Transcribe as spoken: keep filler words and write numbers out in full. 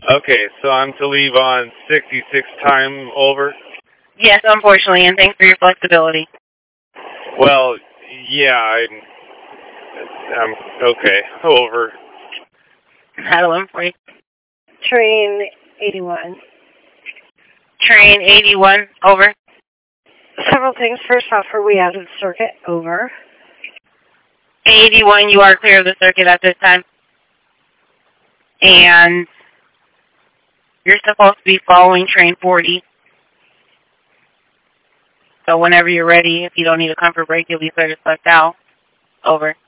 Okay, so I'm to leave on sixty-six time over? Yes, unfortunately, and thanks for your flexibility. Well, yeah, I, I'm okay. Over. Had one for you. Train eighty-one. Train eighty-one, over. Several things. First off, are we out of the circuit? Over. eighty-one, you are clear of the circuit at this time. And you're supposed to be following train forty. So whenever you're ready, if you don't need a comfort break, you'll be clear to select out. Over.